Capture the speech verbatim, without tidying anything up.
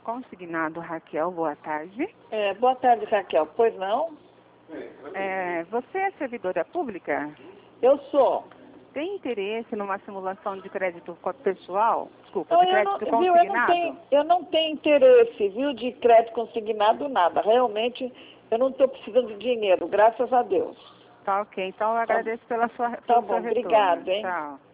consignado, Raquel. Boa tarde. É, boa tarde, Raquel. Pois não? É, você é servidora pública? Eu sou. Tem interesse numa simulação de crédito co- pessoal? Desculpa, Não, de eu não, crédito viu, eu não consignado? tenho, eu não tenho interesse, viu, de crédito consignado, nada. Realmente, eu não estou precisando de dinheiro, graças a Deus. Tá ok. Então eu Tá, agradeço pela sua, tá pelo seu bom, retorno. obrigado, hein? Tchau.